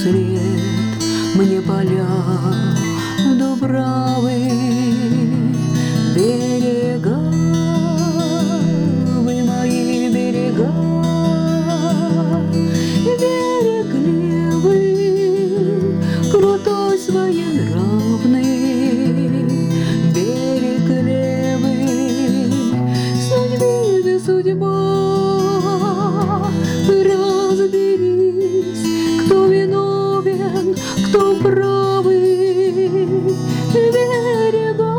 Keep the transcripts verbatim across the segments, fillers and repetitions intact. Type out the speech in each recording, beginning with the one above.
вслед мне поля Дубравы, берега, вы мои берега, берег левый, крутой своенравный, берег левый, судьбы да судьба, разберись, кто виновен, кто правый, берега,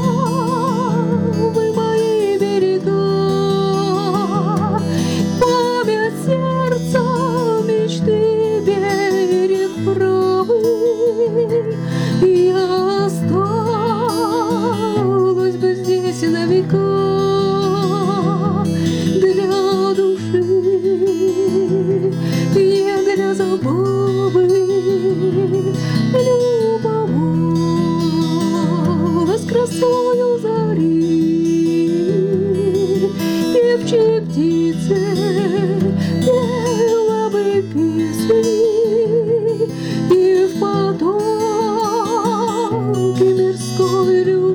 вы мои берега, память сердца, мечты, берег правый, я осталась бы здесь на века для души, не для забавы, любовалась красою зари, певчей птицы пела бы песни, и в потоке мирской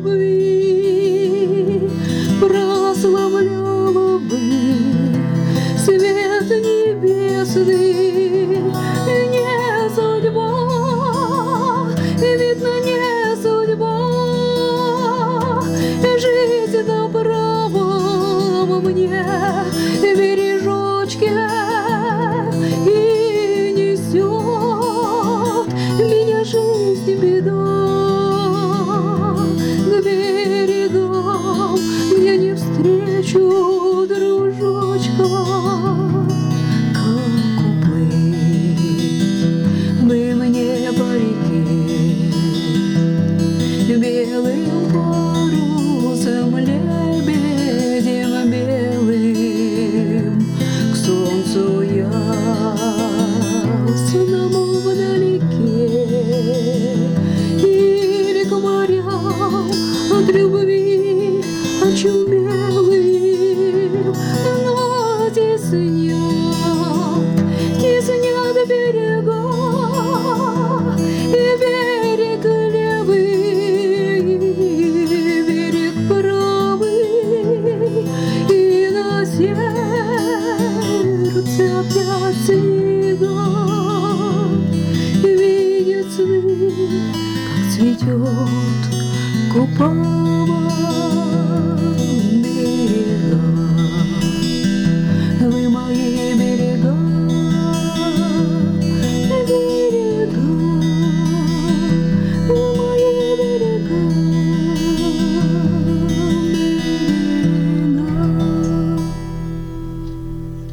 любви прославляла бы свет небесный. Не судьба, видно, не судьба, жизнь на правом мне бережочке и несет меня жизнь беда к берегам, где не встречу дружочка. Белым парусом, лебедем белым, к солнцу ясному вдалеке, или к морям от любви очумелым, но теснят, теснят берега, и берег левый, сердце опять снега, видит сны, как цветет купава.